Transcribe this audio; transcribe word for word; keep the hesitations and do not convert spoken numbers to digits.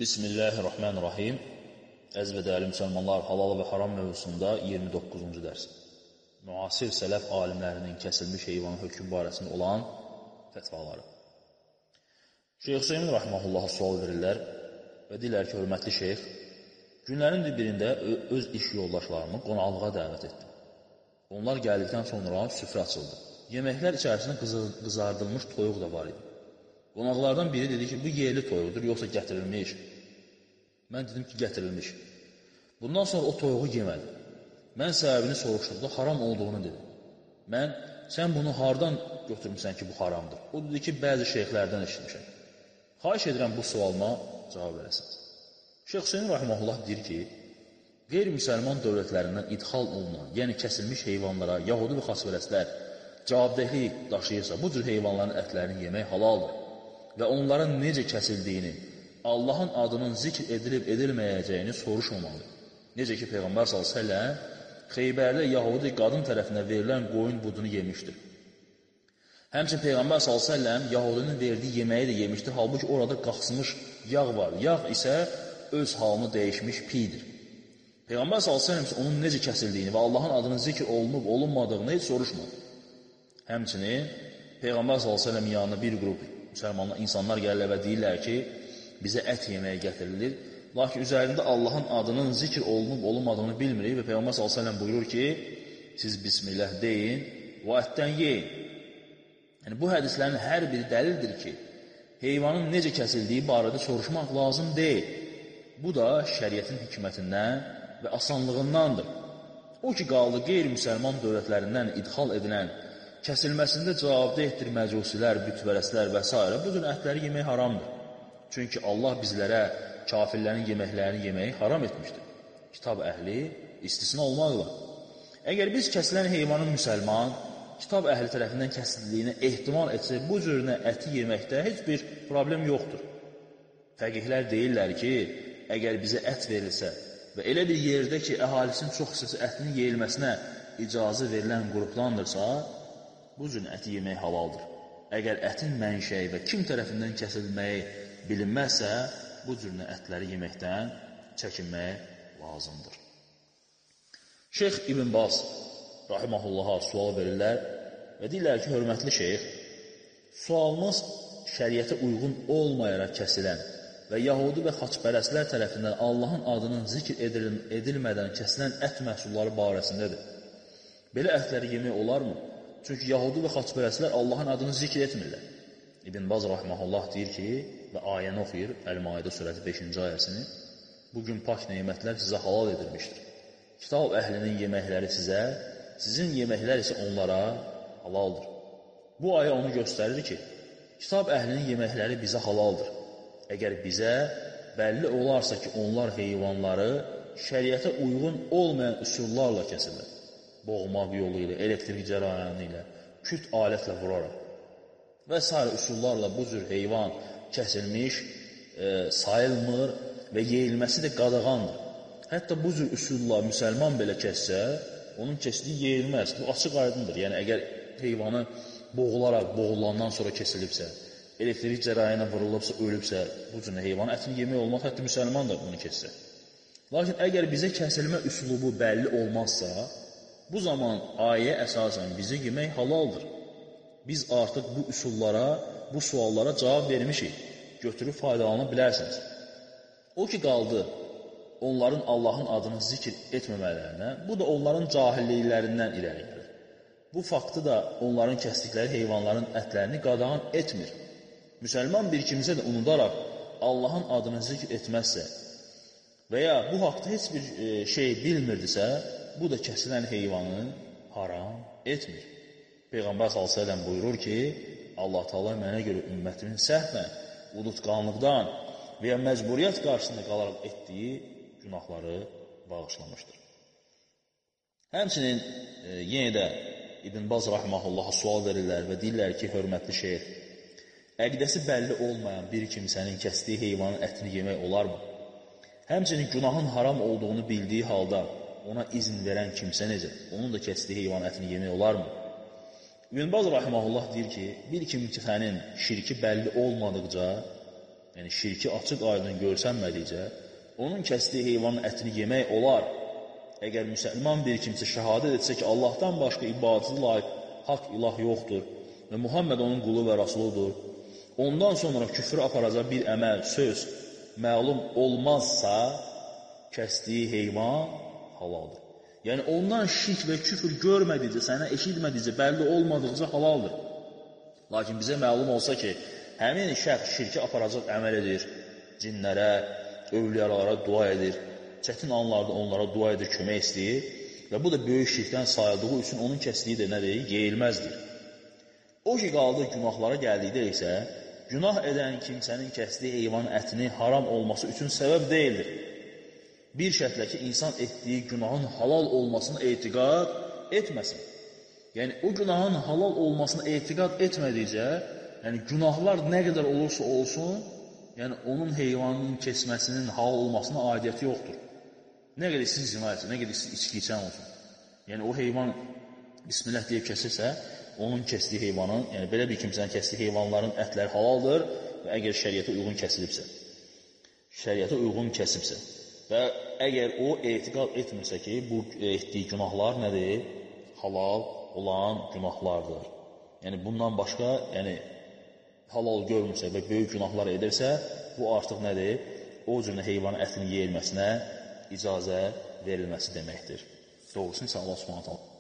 Bismillahirrahmanirrahim. Əziz və dəyərli müsəlmanlar, halal və haram mövzusunda iyirmi doqquzuncu dərs. Müasir sələf alimlərinin kəsilmiş heyvanın hökm barəsində olan fətvaları. Şeyx Hüseymin Rahiməhullah sual verirlər və deyirlər ki, hörmətli şeyx, günlərin birində öz iş yoldaşlarımı qonaqlığa dəvət etdim. Onlar gəldikdən sonra süfrə açıldı. Yeməklər içərisində qızardılmış toyuq da var idi. Qonaqlardan biri dedi ki, bu yerli toyuqdur, yoxsa gətirilmiş. Mən dedim ki, gətirilmiş. Bundan sonra o toyuğu yemədi. Mən səbəbini soruşduqda haram olduğunu dedi. Mən, sən bunu hardan götürmüsən ki, bu haramdır? O dedi ki, bəzi şeyxlərdən eşitmişəm. Xahiş edirəm bu sualıma cavab verəsən. Şeyx Hüseyin Rahiməhullah deyir ki, qeyri-müsəlman dövlətlərindən idxal olunan, yəni kəsilmiş heyvanlara, yahudi və xaçpərəstlər cavabdehlik daşıyırsa, bu cür heyvanların ətlərini yemək halaldır və onların necə kəsildiyini, Allahın adının zikr edilib edilməyəcəyini soruşmamalıdır. Necə ki, Peyğəmbər sallallahu əleyhi və səlləm Xeybərdə yahudi qadın tərəfindən verilən qoyun budunu yemişdir. Həmçinin Peyğəmbər sallallahu əleyhi və səlləm yahudinin verdiyi yeməyi də yemişdir, halbuki orada qaxsmış yağ var. Yağ isə öz halını dəyişmiş pidir. Peyğəmbər sallallahu əleyhi və səlləm onun necə kəsildiyini və Allahın adının zikr olunub olunmadığını heç soruşmadı. Həmçinin Peyğəmbər sallallahu əleyhi və səlləm yanına bir qrup müsəlmanlar, insanlar gəlirlər və deyirlər ki, bizə ət yeməyə gətirilir. Lakin üzərində Allahın adının zikr olunub olunmadığını bilmirik və Peyğəmbər sallallahu əleyhi və səlləm buyurur ki, siz bismillah deyin və ətdən yeyin. Yəni, bu hədislərin hər biri dəlildir ki, heyvanın necə kəsildiyi barədə soruşmaq lazım deyil. Bu da şəriətin hikmətindən və asanlığındandır. O ki, qaldı qeyri-müsəlman dövlətlərindən idxal edilən, kəsilməsində cavabdehdir məcusilər, bütpərəstlər və s. Bu cür ətləri yemək haramdır. Çünki Allah bizlərə kafirlərin yeməklərini yeməyi haram etmişdir. Kitab əhli istisna olmaqla. Əgər biz kəsilən heyvanın müsəlman, kitab əhli tərəfindən kəsildiyini ehtimal etsək, bu cürünə əti yeməkdə heç bir problem yoxdur. Fəqihlər deyirlər ki, əgər bizə ət verilsə və elə bir yerdə ki, əhalisinin çox hissəsi ətinin yeyilməsinə icazə verilən qruplandırsa, bu cür əti yemək halaldır. Əgər ətin mənşəyi və kim tərəfindən kəsilməyi bilinməzsə, bu cür ətləri yeməkdən çəkinmək lazımdır. Şeyx İbn Baz Rahiməhullaha sual verirlər və deyirlər ki, hörmətli şeyx, sualımız şəriətə uyğun olmayaraq kəsilən və yahudi və xaçpərəstlər tərəfindən Allahın adının zikr edilmədən kəsilən ət məhsulları barəsindədir. Belə ətləri yemək olarmı? Çünki yahudi və xaçpərəstlər Allahın adını zikr etmirlər. İbn Baz Rahiməhullah deyir ki, və ayəni oxuyur, Əl-Maidə surəsi beşinci ayəsini, bugün pak neymətlər sizə halal edilmişdir. Kitab əhlinin yeməkləri sizə, sizin yeməklər isə onlara halaldır. Bu ayə onu göstərir ki, kitab əhlinin yeməkləri bizə halaldır. Əgər bizə bəlli olarsa ki, onlar heyvanları şəriətə uyğun olmayan üsullarla kəsirlər. Boğmaq yolu ilə, elektrik cərəyanı ilə, küt alətlə vuraraq və s. üsullarla bu cür heyvan kəsilmiş, e, sayılmır və yeyilməsi də qadağandır. Hətta bu cür üsulla müsəlman belə kəssə, onun kəsdiyi yeyilməz. Bu açıq aydındır. Yəni, əgər heyvanı boğularaq, boğulandan sonra kesilibsə, elektrik cərəyanına vurulubsa, ölübsə, bu cür heyvanın ətini yemək olmaz, hətta müsəlman da bunu kəssə. Lakin əgər bizə kəsilmə üsulubu bəlli olmazsa, bu zaman ayə əsasən bizə yemək halaldır. Biz artıq bu üsullara, bu suallara cavab vermişik. Götürüb faydalana bilərsiniz. O ki, qaldı onların Allahın adını zikr etməmələrinə, bu da onların cahilliklərindən irəli gəlir. Bu faktı da onların kəsdikləri heyvanların ətlərini qadağan etmir. Müsəlman bir kimsə də unudaraq Allahın adını zikr etməzsə və ya bu haqda heç bir şey bilmirdisə, bu da kəsilən heyvanı haram etmir. Peyğəmbər sallallahu əleyhi və səlləm buyurur ki, Allah Teala mənə görə ümmətimin səhvən, unutqanlıqdan və ya məcburiyyət qarşısında qalaraq etdiyi günahları bağışlamışdır. Həmçinin e, yenə də İbn Baz Rahiməhullaha sual verirlər və deyirlər ki, hörmətli şeyx, əqidəsi bəlli olmayan bir kimsənin kəsdiyi heyvanın ətini yemək olarmı? Həmçinin günahın haram olduğunu bildiyi halda ona izin verən kimsə necə? Onun da kəsdiyi heyvanın ətini yemək olarmı? İbn Baz Rahiməhullah deyir ki, bir kimsənin şirki bəlli olmadıqca yəni şirki açıq aydın görsənmədikcə, onun kəsdiyi heyvanın ətini yemək olar. Əgər müsəlman bir kimsə şəhadət etsə ki, Allahdan başqa ibadəti layiq haqq ilah yoxdur və Muhammed onun qulu və rasuludur, ondan sonra küfrə aparacaq bir əməl, söz məlum olmazsa, kəsdiyi heyvan halaldır. Yəni, ondan şirk və küfür görmədikcə, sənə eşitmədikcə, bəlli olmadıqca halaldır. Lakin bizə məlum olsa ki, həmin şəxs şirkə aparacaq əməl edir, cinlərə, övliyalara dua edir, çətin anlarda onlara dua edir, kömək istəyir və bu da böyük şirkdən sayıldığı üçün onun kəsdiyi də nədir? Yeyilməzdir. O ki, qaldı günahlara gəldikdə isə, günah edən kimsənin kəsdiyi heyvanın ətini haram olması üçün səbəb deyildir. Bir şərtlə ki, insan etdiyi günahın halal olmasını etiqad etməsin. Yəni, o günahın halal olmasını etiqad etmədikcə, yəni, günahlar nə qədər olursa olsun, yəni, onun heyvanının kesməsinin halal olmasına aidiyyəti yoxdur. Nə qədər siz zina etsin, nə qədər siz içki içən olsun. Yəni, o heyvan bismillah deyib kəsirsə, onun kəsdiyi heyvanın, yəni, belə bir kimsənin kəsdiyi heyvanların ətləri halaldır və əgər şəriətə uyğun kəsilibsə, şəriətə uyğun kəsibsə və əgər o etiqad etmirsə ki, bu etdiyi günahlar nədir? Halal olan günahlardır. Yəni, bundan başqa, yəni, halal görmürsə və böyük günahlar edirsə, bu artıq nədir? O cürünə heyvanın ətini yeyilməsinə icazə verilməsi deməkdir. Doğrusu isə Allah Subhanahu taala